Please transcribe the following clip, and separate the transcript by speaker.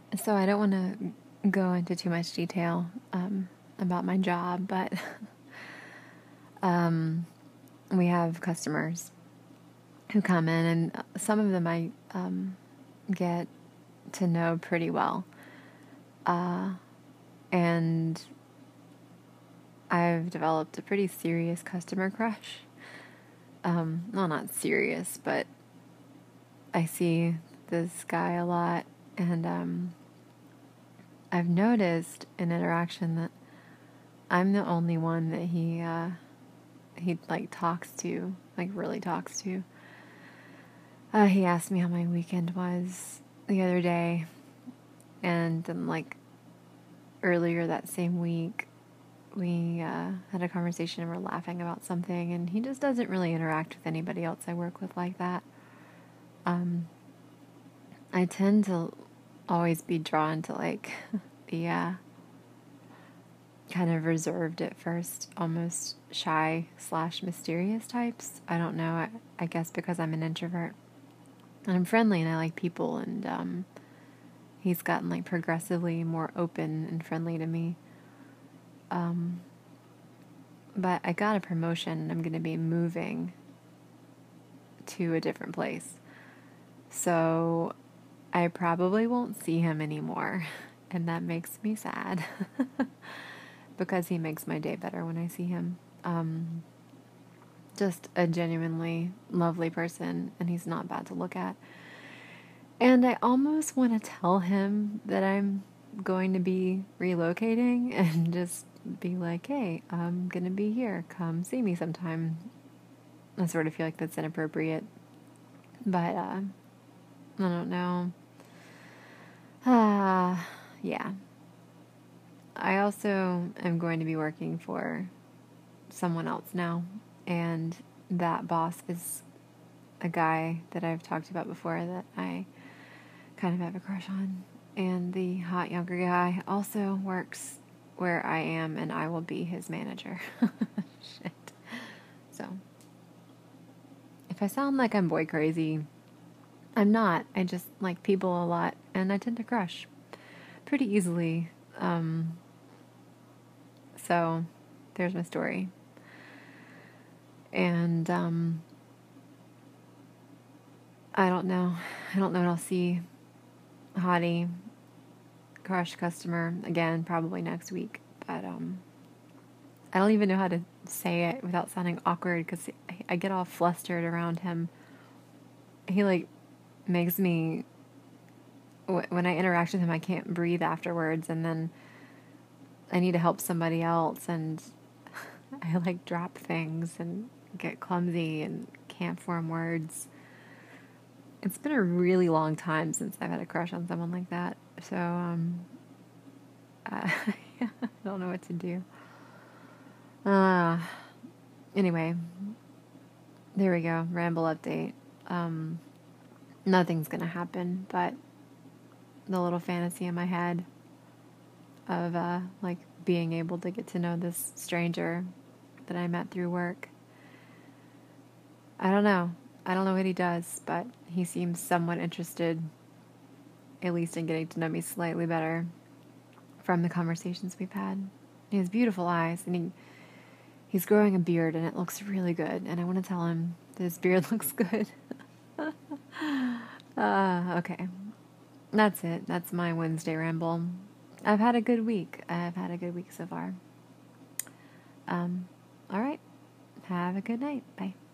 Speaker 1: So I don't want to go into too much detail about my job, but we have customers who come in, and some of them I get to know pretty well. And I've developed a pretty serious customer crush. Well, not serious, but I see this guy a lot, and I've noticed in interaction that I'm the only one that he like talks to, like really talks to. He asked me how my weekend was the other day, and then like earlier that same week, we had a conversation and we're laughing about something, and he just doesn't really interact with anybody else I work with like that. I tend to always be drawn to like the kind of reserved at first, almost shy slash mysterious types. I don't know. I guess because I'm an introvert. And I'm friendly and I like people, and he's gotten like progressively more open and friendly to me. But I got a promotion and I'm going to be moving to a different place. So I probably won't see him anymore. And that makes me sad because he makes my day better when I see him. Just a genuinely lovely person, and he's not bad to look at. And I almost want to tell him that I'm going to be relocating and just be like, hey, I'm going to be here. Come see me sometime. I sort of feel like that's inappropriate, but I don't know. Yeah. I also am going to be working for someone else now, and that boss is a guy that I've talked about before that I kind of have a crush on. And the hot younger guy also works where I am, and I will be his manager. Shit. So, if I sound like I'm boy crazy, I'm not. I just like people a lot, and I tend to crush pretty easily. So, there's my story. And I don't know. I don't know when I'll see Hottie, crush customer again, probably next week. But I don't even know how to say it without sounding awkward because I get all flustered around him. He like makes me when I interact with him, I can't breathe afterwards, and then I need to help somebody else, and I like drop things and get clumsy and can't form words. It's been a really long time since I've had a crush on someone like that, so I don't know what to do. Anyway, there we go. Ramble update. Nothing's gonna happen, but the little fantasy in my head of like being able to get to know this stranger that I met through work. I don't know. I don't know what he does, but he seems somewhat interested, at least in getting to know me slightly better from the conversations we've had. He has beautiful eyes, and he's growing a beard, and it looks really good. And I want to tell him that his beard looks good. Okay. That's it. That's my Wednesday ramble. I've had a good week. I've had a good week so far. All right. Have a good night. Bye.